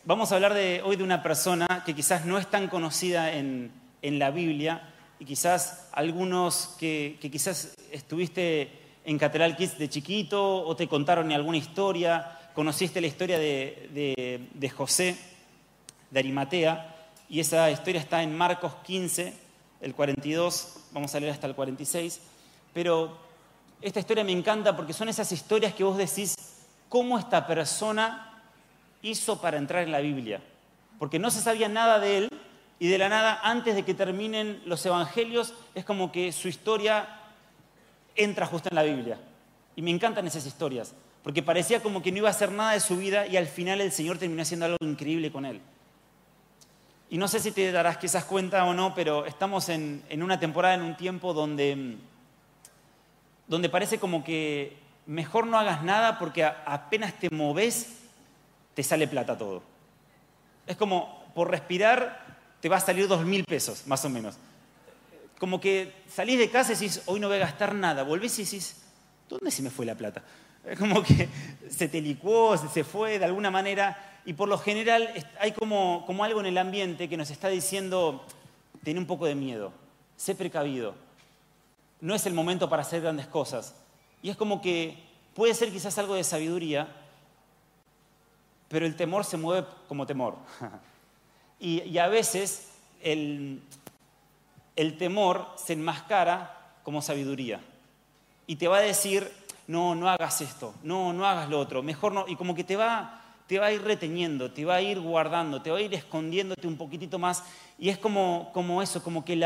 vamos a hablar hoy de una persona que quizás no es tan conocida en la Biblia y quizás algunos que quizás estuviste en Catedral Kids de chiquito o te contaron alguna historia, conociste la historia de José de Arimatea y esa historia está en Marcos 15, el 42, vamos a leer hasta el 46, pero esta historia me encanta porque son esas historias que vos decís, ¿cómo esta persona hizo para entrar en la Biblia? Porque no se sabía nada de él y de la nada, antes de que terminen los evangelios, es como que su historia entra justo en la Biblia. Y me encantan esas historias, porque parecía como que no iba a hacer nada de su vida y al final el Señor terminó haciendo algo increíble con él. Y no sé si te darás quizás cuenta o no, pero estamos en una temporada, en un tiempo donde parece como que mejor no hagas nada porque apenas te moves, te sale plata todo. Es como, por respirar, te va a salir 2.000 pesos, más o menos. Como que salís de casa y decís, hoy no voy a gastar nada. Volvés y decís, ¿dónde se me fue la plata? Es como que se te licuó, se fue de alguna manera. Y por lo general hay como algo en el ambiente que nos está diciendo, ten un poco de miedo, sé precavido. No es el momento para hacer grandes cosas. Y es como que puede ser quizás algo de sabiduría, pero el temor se mueve como temor. Y a veces el temor se enmascara como sabiduría. Y te va a decir, no hagas esto, no hagas lo otro, mejor no. Y como que te va a ir reteniendo, te va a ir guardando, te va a ir escondiéndote un poquitito más. Y es como eso, como que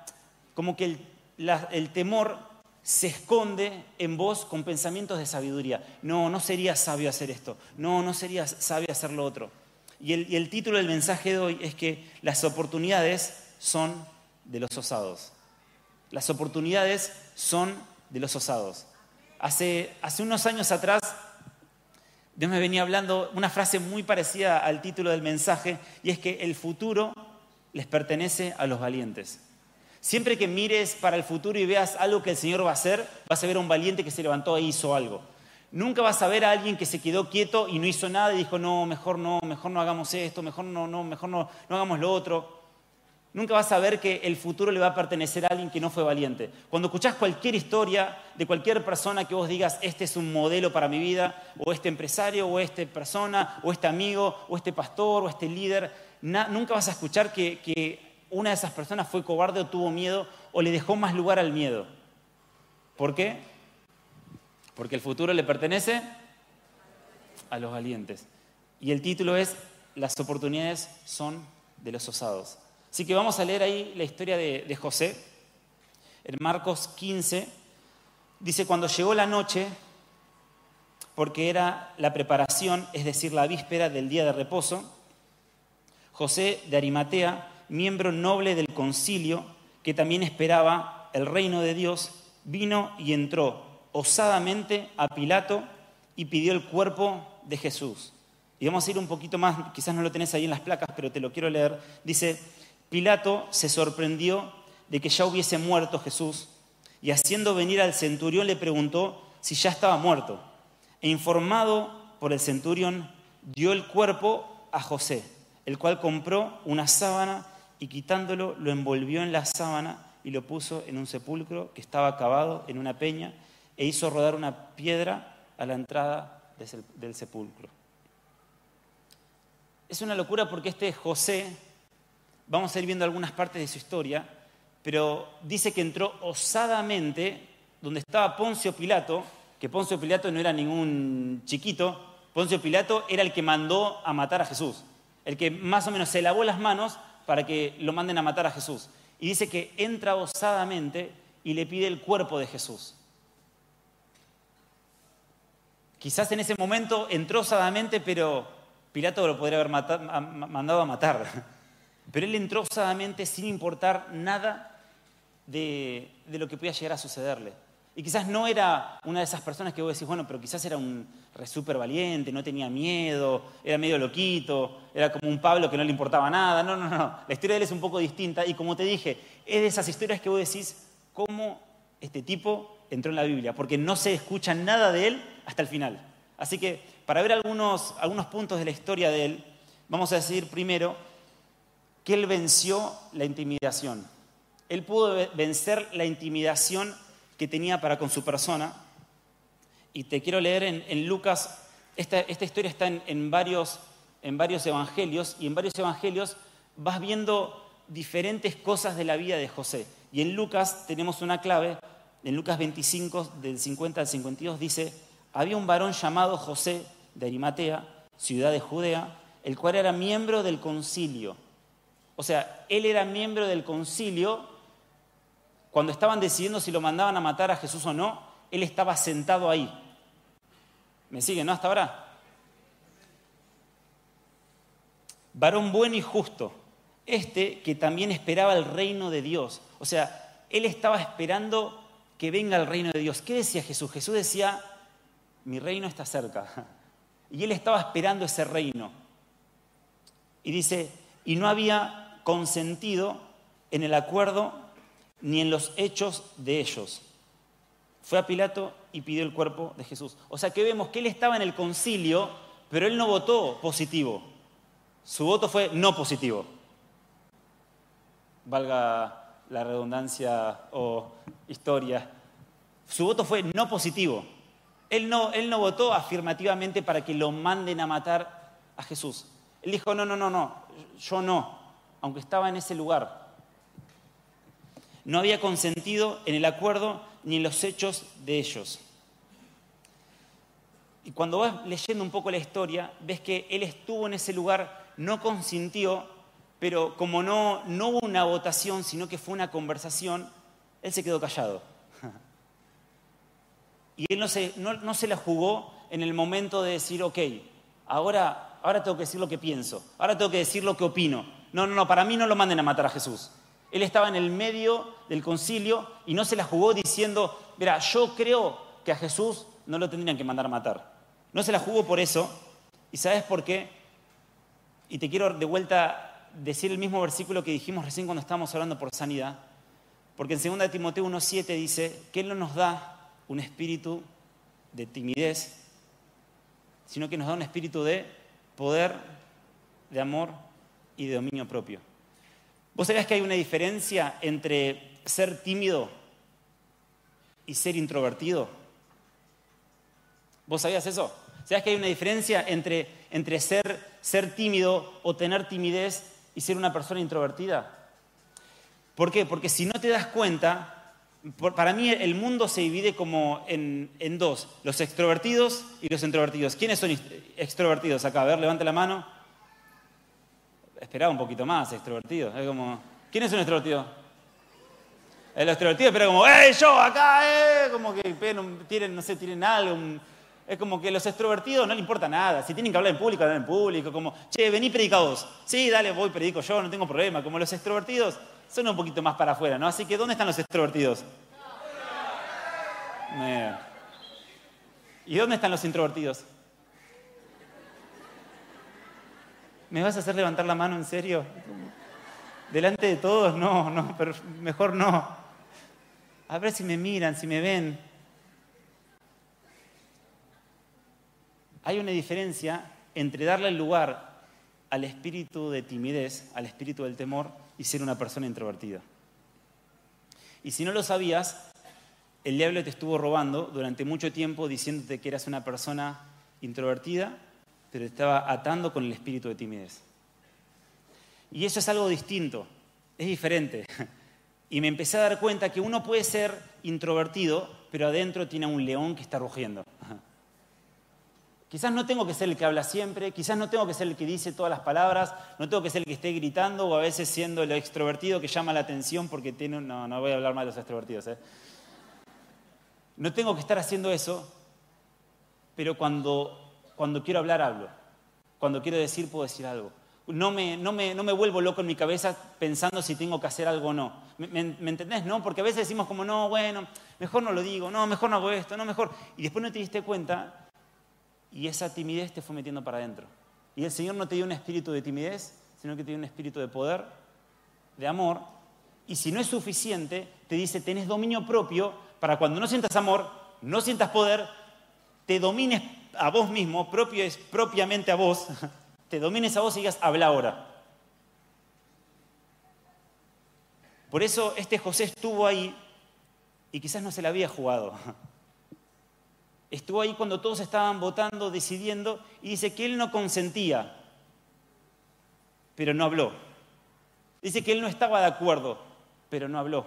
el temor se esconde en vos con pensamientos de sabiduría. No sería sabio hacer esto. No sería sabio hacer lo otro. Y el título del mensaje de hoy es que las oportunidades son de los osados. Las oportunidades son de los osados. Hace unos años atrás, Dios me venía hablando una frase muy parecida al título del mensaje, y es que el futuro les pertenece a los valientes. Siempre que mires para el futuro y veas algo que el Señor va a hacer, vas a ver a un valiente que se levantó e hizo algo. Nunca vas a ver a alguien que se quedó quieto y no hizo nada y dijo, mejor no hagamos esto, mejor no hagamos lo otro. Nunca vas a ver que el futuro le va a pertenecer a alguien que no fue valiente. Cuando escuchás cualquier historia de cualquier persona que vos digas, este es un modelo para mi vida, o este empresario, o esta persona, o este amigo, o este pastor, o este líder, nunca vas a escuchar que una de esas personas fue cobarde o tuvo miedo o le dejó más lugar al miedo. ¿Por qué? Porque el futuro le pertenece a los valientes. Y el título es, las oportunidades son de los osados. Así que vamos a leer ahí la historia de José. En Marcos 15 dice, cuando llegó la noche, porque era la preparación, es decir, la víspera del día de reposo, José de Arimatea, miembro noble del concilio, que también esperaba el reino de Dios, vino y entró osadamente a Pilato y pidió el cuerpo de Jesús. Y vamos a ir un poquito más, quizás no lo tenés ahí en las placas, pero te lo quiero leer. Dice, Pilato se sorprendió de que ya hubiese muerto Jesús y haciendo venir al centurión le preguntó si ya estaba muerto. E informado por el centurión, dio el cuerpo a José, el cual compró una sábana y quitándolo lo envolvió en la sábana y lo puso en un sepulcro que estaba cavado en una peña e hizo rodar una piedra a la entrada del sepulcro. Es una locura porque este José, vamos a ir viendo algunas partes de su historia, pero dice que entró osadamente donde estaba Poncio Pilato, que Poncio Pilato no era ningún chiquito, Poncio Pilato era el que mandó a matar a Jesús, el que más o menos se lavó las manos para que lo manden a matar a Jesús. Y dice que entra osadamente y le pide el cuerpo de Jesús. Quizás en ese momento entró osadamente, pero Pilato lo podría haber mandado a matar. Pero él entró osadamente sin importar nada de lo que podía llegar a sucederle. Y quizás no era una de esas personas que vos decís, bueno, pero quizás era un súper valiente, no tenía miedo, era medio loquito, era como un Pablo que no le importaba nada. No. La historia de él es un poco distinta. Y como te dije, es de esas historias que vos decís, ¿cómo este tipo entró en la Biblia? Porque no se escucha nada de él hasta el final. Así que para ver algunos puntos de la historia de él, vamos a decir primero que él venció la intimidación. Él pudo vencer la intimidación que tenía para con su persona. Y te quiero leer en Lucas, esta historia está en varios evangelios, y en varios evangelios vas viendo diferentes cosas de la vida de José. Y en Lucas tenemos una clave, en Lucas 25, del 50 al 52, dice: había un varón llamado José de Arimatea, ciudad de Judea, el cual era miembro del concilio. O sea, él era miembro del concilio cuando estaban decidiendo si lo mandaban a matar a Jesús o no. Él estaba sentado ahí. ¿Me siguen, no? Hasta ahora. Varón bueno y justo, que también esperaba el reino de Dios. O sea, él estaba esperando que venga el reino de Dios. ¿Qué decía Jesús? Jesús decía: mi reino está cerca. Y él estaba esperando ese reino. Y dice: y no había consentido en el acuerdo ni en los hechos de ellos. Fue a Pilato y pidió el cuerpo de Jesús. O sea que vemos que él estaba en el concilio, pero él no votó positivo. Su voto fue no positivo. Valga la redundancia o historia. Su voto fue no positivo. Él no votó afirmativamente para que lo manden a matar a Jesús. Él dijo: no, yo no, aunque estaba en ese lugar. No había consentido en el acuerdo ni en los hechos de ellos. Y cuando vas leyendo un poco la historia, ves que él estuvo en ese lugar, no consintió, pero como no hubo una votación, sino que fue una conversación, él se quedó callado. Y él no se la jugó en el momento de decir: ok, ahora tengo que decir lo que pienso, ahora tengo que decir lo que opino. No, para mí no lo manden a matar a Jesús. Él estaba en el medio del concilio y no se la jugó diciendo: mira, yo creo que a Jesús no lo tendrían que mandar a matar. No se la jugó por eso. ¿Y sabes por qué? Y te quiero de vuelta decir el mismo versículo que dijimos recién cuando estábamos hablando por sanidad. Porque en 2 Timoteo 1:7 dice que Él no nos da un espíritu de timidez, sino que nos da un espíritu de poder, de amor y de dominio propio. ¿Vos sabías que hay una diferencia entre ser tímido y ser introvertido? ¿Vos sabías eso? ¿Sabías que hay una diferencia entre ser tímido o tener timidez y ser una persona introvertida? ¿Por qué? Porque si no te das cuenta, para mí el mundo se divide como en dos: los extrovertidos y los introvertidos. ¿Quiénes son extrovertidos acá? A ver, levante la mano. Esperaba un poquito más, extrovertidos. Es como, ¿quiénes son extrovertidos? Los extrovertidos esperan como: ¡hey, yo acá! Como que tienen algo. Es como que los extrovertidos no le importa nada. Si tienen que hablar en público, hablan en público. Como: che, vení, predica vos. Sí, dale, voy, predico yo, no tengo problema. Como los extrovertidos son un poquito más para afuera, ¿no? Así que, ¿dónde están los extrovertidos? ¿Y dónde están los introvertidos? ¿Me vas a hacer levantar la mano en serio? ¿Delante de todos? No, pero mejor no. A ver si me miran, si me ven. Hay una diferencia entre darle el lugar al espíritu de timidez, al espíritu del temor, y ser una persona introvertida. Y si no lo sabías, el diablo te estuvo robando durante mucho tiempo diciéndote que eras una persona introvertida, pero te estaba atando con el espíritu de timidez. Y eso es algo distinto, es diferente. Y me empecé a dar cuenta que uno puede ser introvertido, pero adentro tiene un león que está rugiendo. Quizás no tengo que ser el que habla siempre, quizás no tengo que ser el que dice todas las palabras, no tengo que ser el que esté gritando o a veces siendo el extrovertido que llama la atención porque tiene... No voy a hablar mal de los extrovertidos. No tengo que estar haciendo eso, pero cuando quiero hablar, hablo. Cuando quiero decir, puedo decir algo. No me vuelvo loco en mi cabeza pensando si tengo que hacer algo o no. ¿Me entendés? ¿No? Porque a veces decimos como: no, bueno, mejor no lo digo, no, mejor no hago esto, no, mejor... Y después no te diste cuenta y esa timidez te fue metiendo para adentro. Y el Señor no te dio un espíritu de timidez, sino que te dio un espíritu de poder, de amor. Y si no es suficiente, te dice: tenés dominio propio para cuando no sientas amor, no sientas poder, te domines a vos mismo, propio es propiamente a vos, te domine esa voz y digas, habla ahora. Por eso este José estuvo ahí y quizás no se la había jugado. Estuvo ahí cuando todos estaban votando, decidiendo, y dice que él no consentía, pero no habló. Dice que él no estaba de acuerdo, pero no habló.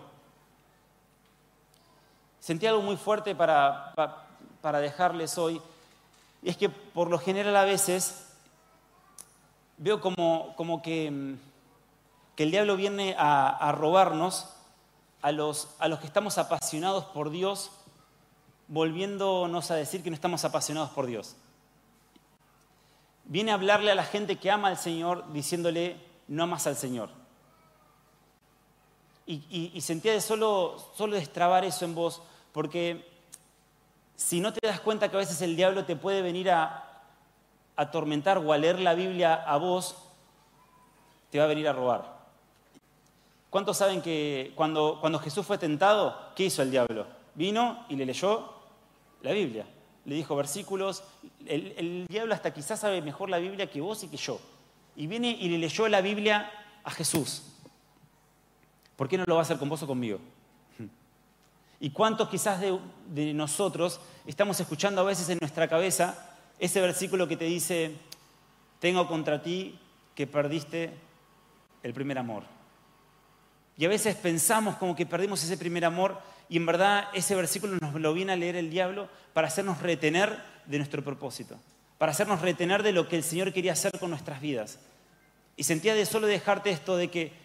Sentí algo muy fuerte para dejarles hoy, y es que por lo general a veces veo como que el diablo viene a robarnos a los que estamos apasionados por Dios, volviéndonos a decir que no estamos apasionados por Dios. Viene a hablarle a la gente que ama al Señor, diciéndole, no amas al Señor. Y sentía de solo destrabar eso en vos, porque si no te das cuenta que a veces el diablo te puede venir a atormentar o a leer la Biblia a vos, te va a venir a robar. ¿Cuántos saben que cuando Jesús fue tentado, qué hizo el diablo? Vino y le leyó la Biblia. Le dijo versículos. El diablo hasta quizás sabe mejor la Biblia que vos y que yo. Y viene y le leyó la Biblia a Jesús. ¿Por qué no lo va a hacer con vos o conmigo? ¿Y cuántos quizás de nosotros estamos escuchando a veces en nuestra cabeza ese versículo que te dice, tengo contra ti que perdiste el primer amor? Y a veces pensamos como que perdimos ese primer amor y en verdad ese versículo nos lo viene a leer el diablo para hacernos retener de nuestro propósito, para hacernos retener de lo que el Señor quería hacer con nuestras vidas. Y sentía de solo dejarte esto de que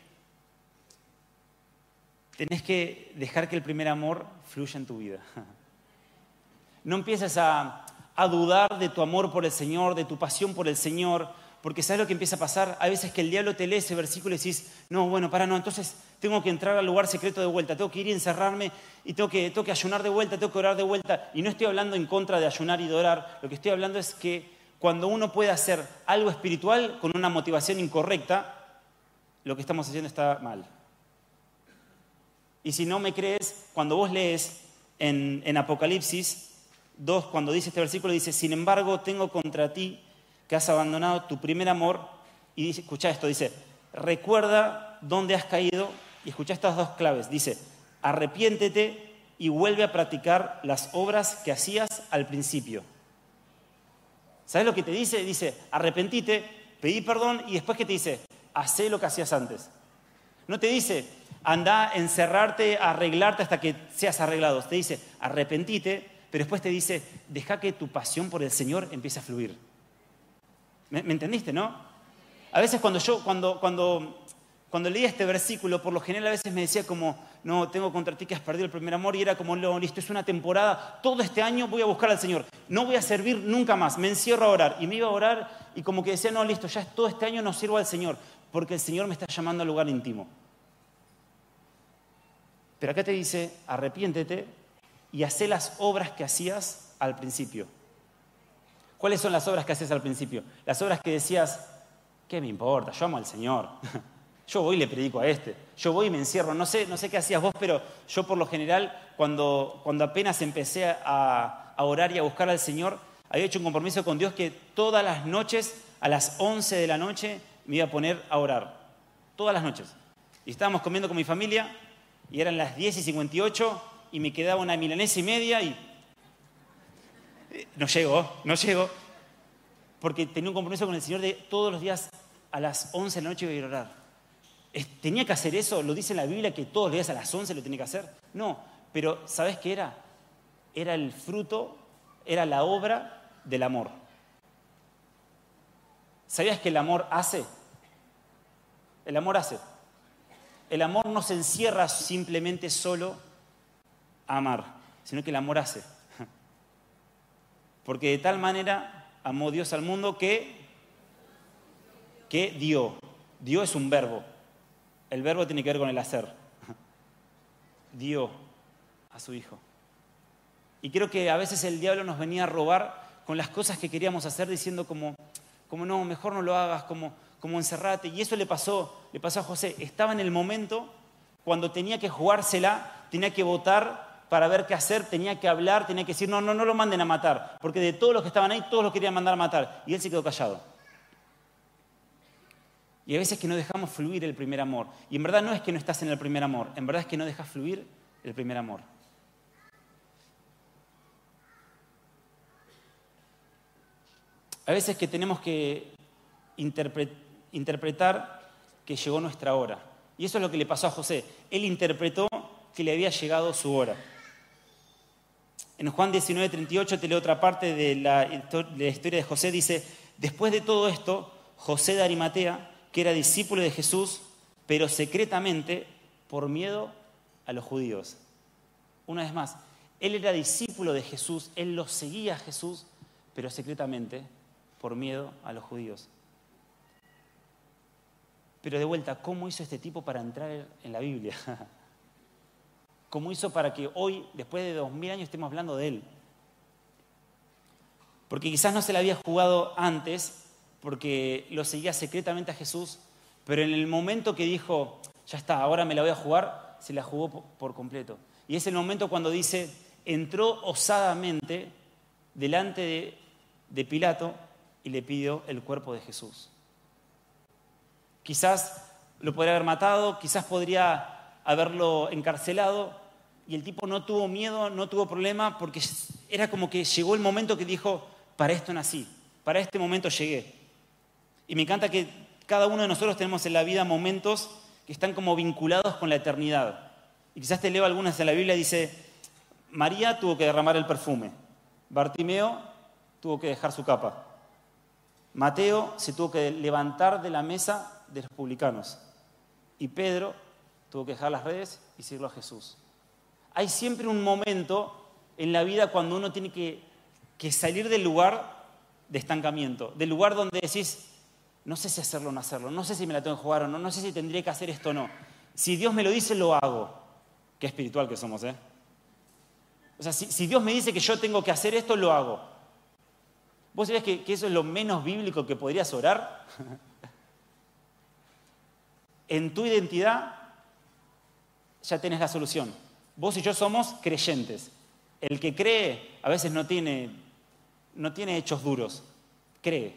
tenés que dejar que el primer amor fluya en tu vida. No empieces a dudar de tu amor por el Señor, de tu pasión por el Señor, porque ¿sabes lo que empieza a pasar? Hay veces que el diablo te lee ese versículo y decís, no, bueno, no, entonces tengo que entrar al lugar secreto de vuelta, tengo que ir y encerrarme y tengo que ayunar de vuelta, tengo que orar de vuelta. Y no estoy hablando en contra de ayunar y de orar, lo que estoy hablando es que cuando uno puede hacer algo espiritual con una motivación incorrecta, lo que estamos haciendo está mal. Y si no me crees, cuando vos lees en Apocalipsis 2, cuando dice este versículo, dice, sin embargo, tengo contra ti que has abandonado tu primer amor. Y dice, escuchá esto, dice, recuerda dónde has caído. Y escuchá estas dos claves. Dice, arrepiéntete y vuelve a practicar las obras que hacías al principio. ¿Sabes lo que te dice? Dice, arrepentite, pedí perdón y después ¿qué te dice? Hacé lo que hacías antes. No te dice, anda, encerrarte, arreglarte hasta que seas arreglado. Te dice, arrepentite, pero después te dice, deja que tu pasión por el Señor empiece a fluir. ¿Me entendiste, no? A veces cuando leía este versículo, por lo general a veces me decía como, no, tengo contra ti que has perdido el primer amor, y era como, no, listo, es una temporada, todo este año voy a buscar al Señor, no voy a servir nunca más, me encierro a orar. Y me iba a orar y como que decía, no, listo, ya todo este año no sirvo al Señor, porque el Señor me está llamando al lugar íntimo. Pero acá te dice, arrepiéntete y hacé las obras que hacías al principio. ¿Cuáles son las obras que hacías al principio? Las obras que decías, ¿qué me importa? Yo amo al Señor. Yo voy y le predico a este. Yo voy y me encierro. No sé qué hacías vos, pero yo por lo general, cuando apenas empecé a orar y a buscar al Señor, había hecho un compromiso con Dios que todas las noches, a las 11 de la noche, me iba a poner a orar. Todas las noches. Y estábamos comiendo con mi familia, y eran las 10:58, y me quedaba una milanesa y media, y no llego, porque tenía un compromiso con el Señor de todos los días a las 11 de la noche iba a ir a orar. ¿Tenía que hacer eso? ¿Lo dice en la Biblia que todos los días a las 11 lo tenía que hacer? No, pero ¿sabes qué era? Era el fruto, era la obra del amor. ¿Sabías que el amor hace? El amor hace. El amor no se encierra simplemente solo a amar, sino que el amor hace. Porque de tal manera amó Dios al mundo que dio. Dio es un verbo. El verbo tiene que ver con el hacer. Dio a su Hijo. Y creo que a veces el diablo nos venía a robar con las cosas que queríamos hacer, diciendo como no, mejor no lo hagas, como encerrate. Y eso le pasó a José. Estaba en el momento cuando tenía que jugársela, tenía que votar para ver qué hacer, tenía que hablar, tenía que decir, no lo manden a matar, porque de todos los que estaban ahí, todos los querían mandar a matar, y él se quedó callado. Y hay veces que no dejamos fluir el primer amor. Y en verdad no es que no estás en el primer amor, en verdad es que no dejas fluir el primer amor. Hay veces que tenemos que interpretar que llegó nuestra hora. Y eso es lo que le pasó a José. Él interpretó que le había llegado su hora. En Juan 19:38 te leo otra parte de la historia de José. Dice, después de todo esto, José de Arimatea, que era discípulo de Jesús, pero secretamente por miedo a los judíos. Una vez más, él era discípulo de Jesús, él lo seguía a Jesús, pero secretamente por miedo a los judíos. Pero de vuelta, ¿cómo hizo este tipo para entrar en la Biblia? ¿Cómo hizo para que hoy, después de 2000 años, estemos hablando de él? Porque quizás no se la había jugado antes, porque lo seguía secretamente a Jesús, pero en el momento que dijo, ya está, ahora me la voy a jugar, se la jugó por completo. Y es el momento cuando dice, entró osadamente delante de Pilato y le pidió el cuerpo de Jesús. Quizás lo podría haber matado, quizás podría haberlo encarcelado, y el tipo no tuvo miedo, no tuvo problema, porque era como que llegó el momento que dijo, para esto nací, para este momento llegué. Y me encanta que cada uno de nosotros tenemos en la vida momentos que están como vinculados con la eternidad. Y quizás te leo algunas de la Biblia, dice, María tuvo que derramar el perfume, Bartimeo tuvo que dejar su capa, Mateo se tuvo que levantar de la mesa de los publicanos y Pedro tuvo que dejar las redes y seguirlo a Jesús. Hay siempre un momento en la vida cuando uno tiene que salir del lugar de estancamiento, del lugar donde decís, no sé si hacerlo o no hacerlo, no sé si me la tengo que jugar o no, no sé si tendría que hacer esto o no. Si Dios me lo dice, lo hago. Qué espiritual que somos, ¿eh? O sea, si Dios me dice que yo tengo que hacer esto, lo hago. ¿Vos sabés que eso es lo menos bíblico que podrías orar? En tu identidad ya tenés la solución. Vos y yo somos creyentes. El que cree a veces no tiene hechos duros, cree.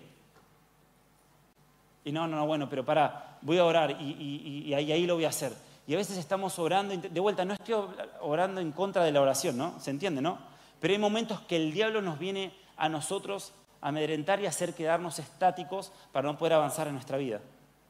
Y no, bueno, pero pará, voy a orar y ahí lo voy a hacer. Y a veces estamos orando, de vuelta, no estoy orando en contra de la oración, ¿no? ¿Se entiende, no? Pero hay momentos que el diablo nos viene a nosotros a amedrentar y a hacer quedarnos estáticos para no poder avanzar en nuestra vida.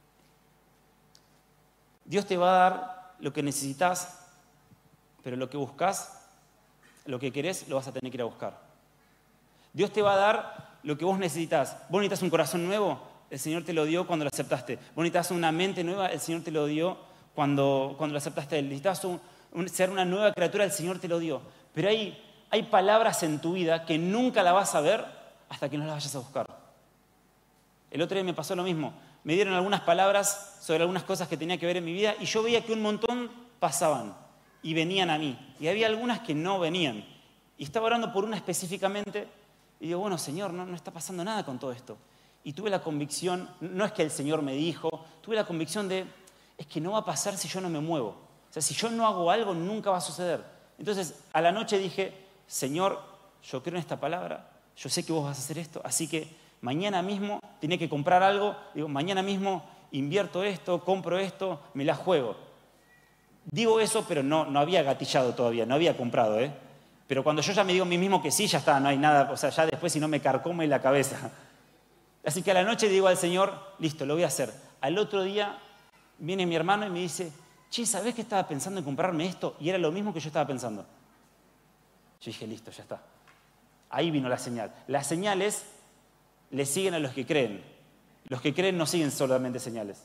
Dios te va a dar lo que necesitas, pero lo que buscas, lo que querés, lo vas a tener que ir a buscar. Dios te va a dar lo que vos necesitas. Vos necesitas un corazón nuevo, el Señor te lo dio cuando lo aceptaste. Vos necesitas una mente nueva, el Señor te lo dio cuando lo aceptaste a Él. Necesitas ser una nueva criatura, el Señor te lo dio. Pero hay palabras en tu vida que nunca la vas a ver hasta que no las vayas a buscar. El otro día me pasó lo mismo. Me dieron algunas palabras sobre algunas cosas que tenía que ver en mi vida y yo veía que un montón pasaban y venían a mí. Y había algunas que no venían. Y estaba orando por una específicamente y digo, bueno, Señor, no está pasando nada con todo esto. Y tuve la convicción, no es que el Señor me dijo, tuve la convicción de, es que no va a pasar si yo no me muevo. O sea, si yo no hago algo, nunca va a suceder. Entonces, a la noche dije, Señor, yo creo en esta palabra, yo sé que vos vas a hacer esto, así que mañana mismo tenía que comprar algo, digo, mañana mismo invierto esto, compro esto, me la juego. Digo eso, pero no había gatillado todavía, no había comprado, ¿eh? Pero cuando yo ya me digo a mí mismo que sí, ya está, no hay nada, o sea, ya después si no me carcome la cabeza. Así que a la noche digo al Señor, listo, lo voy a hacer. Al otro día viene mi hermano y me dice, che, ¿sabés que estaba pensando en comprarme esto? Y era lo mismo que yo estaba pensando. Yo dije, listo, ya está. Ahí vino la señal. Las señales le siguen a los que creen. Los que creen no siguen solamente señales.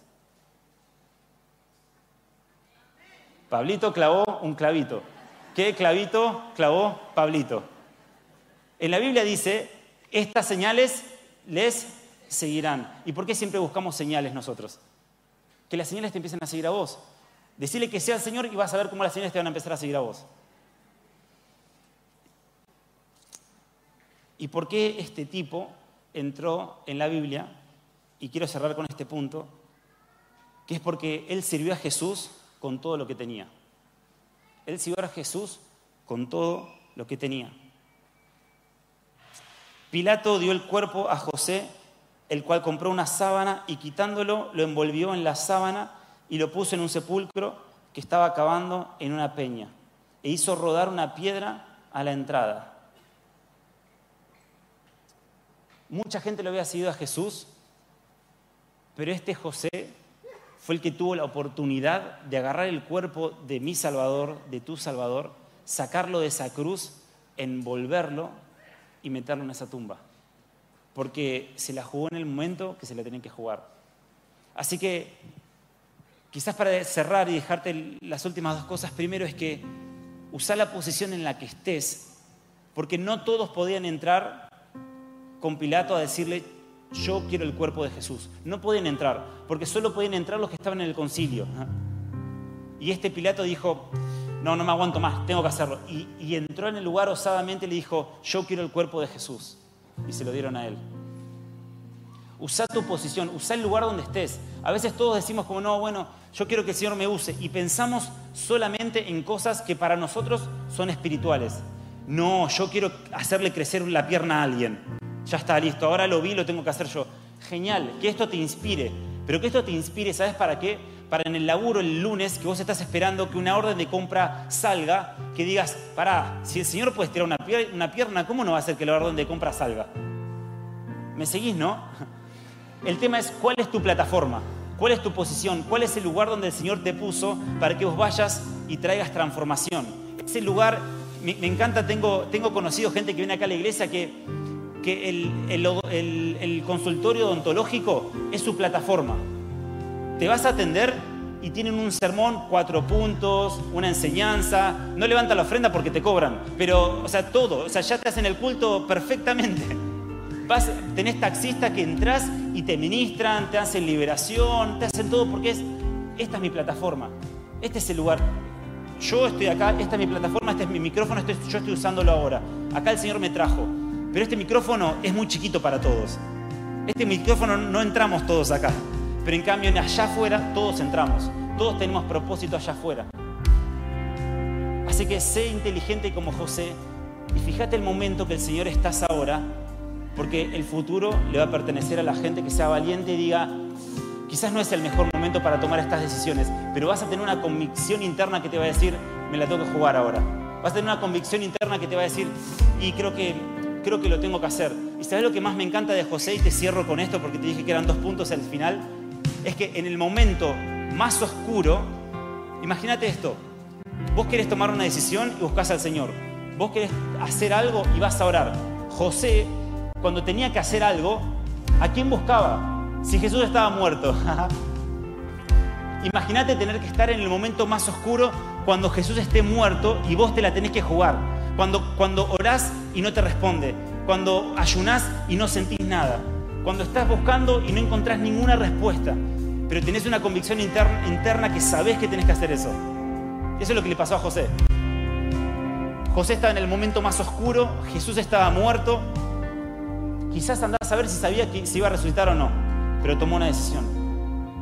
Pablito clavó un clavito. ¿Qué clavito clavó Pablito? En la Biblia dice, estas señales les seguirán. ¿Y por qué siempre buscamos señales nosotros? Que las señales te empiecen a seguir a vos. Decirle que sea el Señor y vas a ver cómo las señales te van a empezar a seguir a vos. ¿Y por qué este tipo entró en la Biblia? Y quiero cerrar con este punto, que es porque él sirvió a Jesús con todo lo que tenía. Él sirvió a Jesús con todo lo que tenía. Pilato dio el cuerpo a José el cual compró una sábana y quitándolo lo envolvió en la sábana y lo puso en un sepulcro que estaba cavando en una peña e hizo rodar una piedra a la entrada. Mucha gente lo había seguido a Jesús, pero este José fue el que tuvo la oportunidad de agarrar el cuerpo de mi Salvador, de tu Salvador, sacarlo de esa cruz, envolverlo y meterlo en esa tumba. Porque se la jugó en el momento que se la tenía que jugar. Así que, quizás para cerrar y dejarte las últimas dos cosas, primero es que usá la posición en la que estés, porque no todos podían entrar con Pilato a decirle, yo quiero el cuerpo de Jesús. No podían entrar, porque solo podían entrar los que estaban en el concilio. Y este Pilato dijo, no me aguanto más, tengo que hacerlo. Y entró en el lugar osadamente y le dijo, yo quiero el cuerpo de Jesús. Y se lo dieron a él. Usá tu posición, usá el lugar donde estés. A veces todos decimos como, no, bueno, yo quiero que el Señor me use. Y pensamos solamente en cosas que para nosotros son espirituales. No, yo quiero hacerle crecer la pierna a alguien. Ya está, listo, ahora lo vi, lo tengo que hacer yo. Genial, que esto te inspire. Pero que esto te inspire, ¿sabes para qué? Para en el laburo el lunes, que vos estás esperando que una orden de compra salga, que digas, pará, si el Señor puede estirar una pierna, ¿cómo no va a hacer que la orden de compra salga? ¿Me seguís, no? El tema es, ¿cuál es tu plataforma? ¿Cuál es tu posición? ¿Cuál es el lugar donde el Señor te puso para que vos vayas y traigas transformación? Ese lugar, me encanta, tengo conocido gente que viene acá a la iglesia que el consultorio odontológico es su plataforma. Te vas a atender y tienen un sermón, 4 puntos, una enseñanza. No levanta la ofrenda porque te cobran, pero, todo. Ya te hacen el culto perfectamente. Tenés taxistas que entras y te ministran, te hacen liberación, te hacen todo porque esta es mi plataforma. Este es el lugar. Yo estoy acá, esta es mi plataforma, este es mi micrófono, yo estoy usándolo ahora. Acá el Señor me trajo. Pero este micrófono es muy chiquito para todos. Este micrófono no entramos todos acá. Pero en cambio, allá afuera, todos entramos. Todos tenemos propósito allá afuera. Así que sé inteligente como José y fíjate el momento que el Señor estás ahora, porque el futuro le va a pertenecer a la gente que sea valiente y diga, quizás no es el mejor momento para tomar estas decisiones, pero vas a tener una convicción interna que te va a decir, me la tengo que jugar ahora. Vas a tener una convicción interna que te va a decir, y creo que lo tengo que hacer. ¿Y sabes lo que más me encanta de José? Y te cierro con esto porque te dije que eran 2 puntos al final. Es que en el momento más oscuro, imagínate esto, vos querés tomar una decisión y buscás al Señor. Vos querés hacer algo y vas a orar. José, cuando tenía que hacer algo, ¿a quién buscaba? Si Jesús estaba muerto. Imagínate tener que estar en el momento más oscuro cuando Jesús esté muerto y vos te la tenés que jugar. Cuando orás y no te responde. Cuando ayunás y no sentís nada. Cuando estás buscando y no encontrás ninguna respuesta. Pero tenés una convicción interna que sabés que tenés que hacer eso. Eso es lo que le pasó a José. José estaba en el momento más oscuro. Jesús estaba muerto. Quizás andás a ver si sabía que se iba a resucitar o no. Pero tomó una decisión.